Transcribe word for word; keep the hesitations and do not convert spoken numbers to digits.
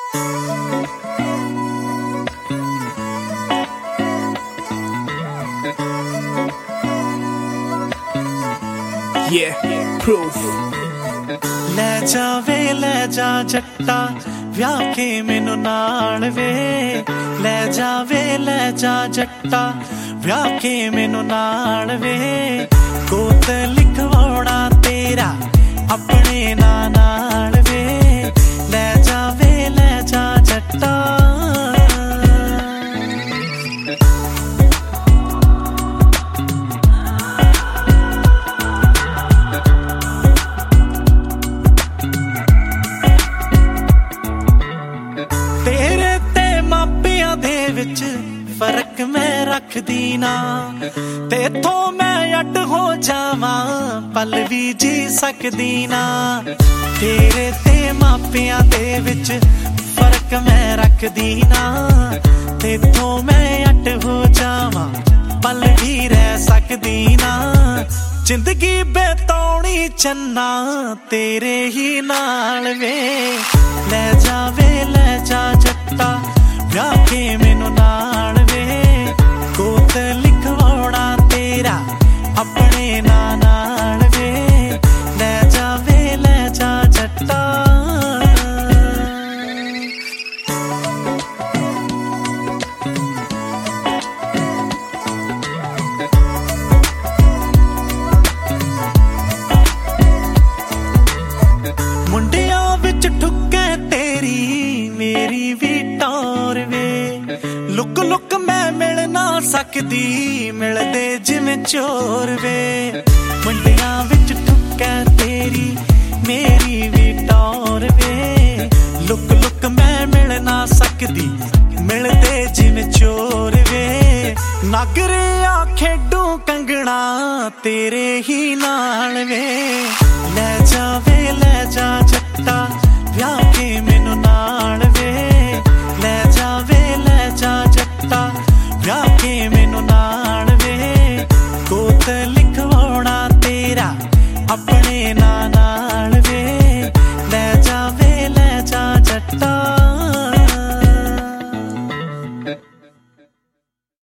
Yeah, proof. ਲੈ ਜਾਵੇ ਲੈ ਜਾ ਜੱਟਾ ਵਿਆਹ ਕੇ ਮੈਨੂੰ ਨਾਲ ਵੇ ਲੈ ਜਾਵੇ ਲੈ ਜਾ ਜੱਟਾ ਵਿਆਹ ਕੇ ਮੈਨੂੰ ਨਾਲ ਵੇ ਗੋਤ ਲਿਖਵਾਉਣਾ ਤੇਰਾ ਆਪਣੇ ਨਾਂ ਨਾਲ ਵੇ ਲੈ ਜਾਵੇ ਲੈ ਜਾ ਜੱਟਾ ਵਿੱਚ ਫਰਕ ਮੈਂ ਰੱਖਦੀ ਨਾ ਤੇਥੋਂ ਮੈਂ ਅੱਡ ਹੋ ਜਾਵਾਂ ਪਲ ਵੀ ਜੀ ਸਕਦੀ ਨਾ ਤੇਰੇ ਤੇ ਮਾਪਿਆਂ ਦੇ ਵਿੱਚ ਫਰਕ ਮੈਂ ਰੱਖਦੀ ਨਾ ਤੇਥੋਂ ਮੈਂ ਅੱਡ ਹੋ ਜਾਵਾਂ ਪਲ ਵੀ ਰਹਿ ਸਕਦੀ ਨਾ ਜ਼ਿੰਦਗੀ ਬੇਤੌਣੀ ਚੰਨਾ ਤੇਰੇ ਹੀ ਨਾਲ ਵੇ ਲੈ ਜਾਵੇ ਲੈ ਜਾ ਜੱਟਾ ਵਿਆਹ ਕੇ ਮੈਨੂੰ ਨਾਲ ਵੇ ਗੋਤ ਲਿਖਵਾਉਣਾ ਤੇਰਾ ਆਪਣੇ ਨਾਂ ਨਾਲ ਵੇ ਲੈ ਜਾਵੇ ਲੈ ਜਾ ਜੱਟਾ ਮੁੰਡਿਆਂ ਵਿੱਚ ਠੁੱਕੇ ਤੇਰੀ ਮੇਰੀ ਵੀ ਟੌਰ ਵੇ ਲੁੱਕ ਲੁੱਕ ਮੈਂ ਮਿਲ ਨਾ ਸਕਦੀ ਮਿਲਦੇ ਜਿਵੇਂ ਚੋਰ ਵੇ ਮੁੰਡਿਆਂ ਵਿੱਚ ਠੁੱਕਾ ਤੇਰੀ ਮੇਰੀ ਵੀ ਟੌਰ ਵੇ ਲੁੱਕ ਲੁੱਕ ਮੈਂ ਮਿਲ ਨਾ ਸਕਦੀ ਮਿਲਦੇ ਜਿਵੇਂ ਚੋਰ ਵੇ ਨਗਰਿਆ ਖੇਡੂ ਕੰਗਣਾ ਤੇਰੇ ਹੀ ਨਾਲ ਵੇ ਲੈ ਜਾਵੇ ਲੈ ਜਾ ਜੱਟਾ ਵਿਆਹ ਕੇ ਮੈਨੂੰ ਨਾਲ ਵੇ ਲੈ ਜਾਵੇ ਲੈ ਜਾ ਜੱਟਾ ਵਿਆਹ ਕੇ ਮੈਨੂੰ ਨਾਲ ਵੇ ਗੋਤ ਲਿਖਵਾਉਣਾ ਤੇਰਾ ਆਪਣੇ ਨਾਲ